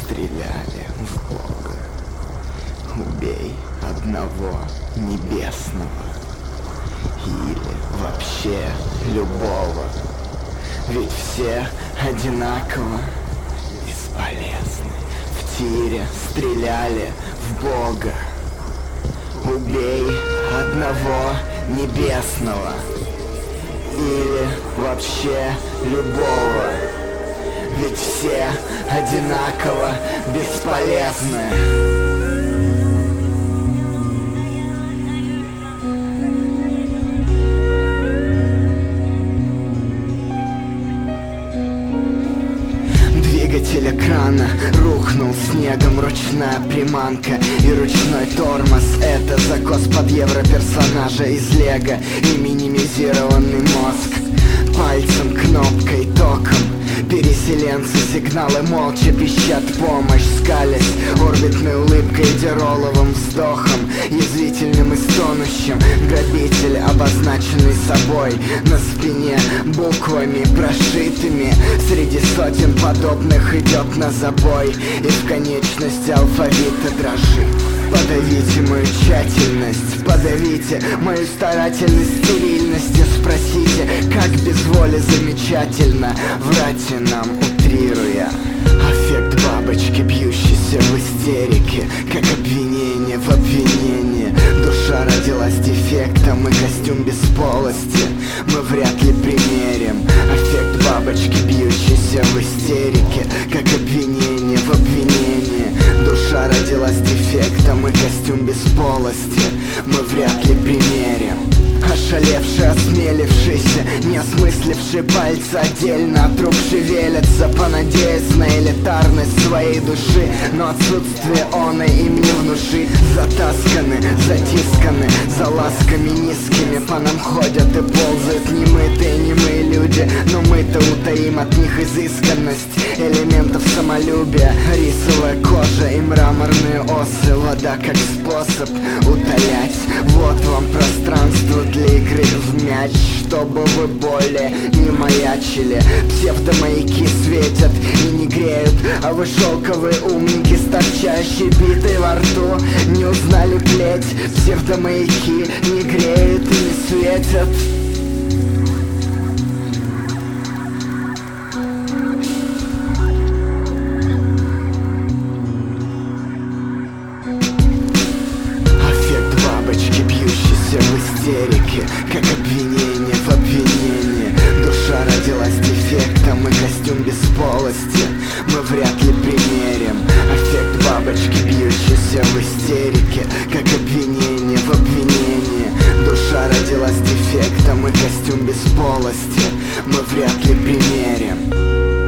стреляли в Бога. Убей одного небесного или вообще любого, ведь все одинаково бесполезны. В тире стреляли в Бога. Убей одного небесного или вообще любого, ведь все одинаково бесполезны. Двигатель экрана рухнул снегом, ручная приманка и ручной тормоз. Это закос под евро персонажа из Лего и минимизированный мозг. Пальцем, кнопкой, током переселенцы сигналы молча пищат помощь, скалясь орбитной улыбкой, дироловым вздохом, язвительным и стонущим. Грабитель, обозначенный собой, на спине буквами прошитыми, среди сотен подобных идет на забой, и в конечности алфавита дрожит. Подавите мою тщательность, подавите мою старательность, стерильность, и спросите, как без воли замечательно врать нам, утрируя. Аффект бабочки, бьющейся в истерике, как обвинение в обвинении. Душа родилась дефектом, и костюм без полости мы вряд ли примерим. Аффект бабочки, бьющейся в истерике, как обвинение в обвинении. Душа родилась дефектом, и костюм без полости мы вряд ли примерим. Ошалевший, осмелившийся, не осмысливший пальцы отдельно от рук шевелятся, понадеясь на элитарность своей души, но отсутствие оной им не внушит. Затасканы, затисканы, за ласками низкими по нам ходят и ползают немые люди, но мы-то утаим от них изысканность элементов самолюбия. Рисовая кожа и мраморные осы, вода как способ утолять. Вот вам пространство для игры в мяч, чтобы вы более не маячили. Псевдомаяки светят и не греют, а вы шелковые умники с торчащей битой во рту не узнали плеть. Псевдомаяки не греют и не светят. В истерике, как обвинение в обвинении. Душа родилась дефектом, и костюм без полости мы вряд ли примерим. Аффект бабочки, бьющейся в истерике, как обвинение в обвинении. Душа родилась дефектом, и костюм без полости мы вряд ли примерим.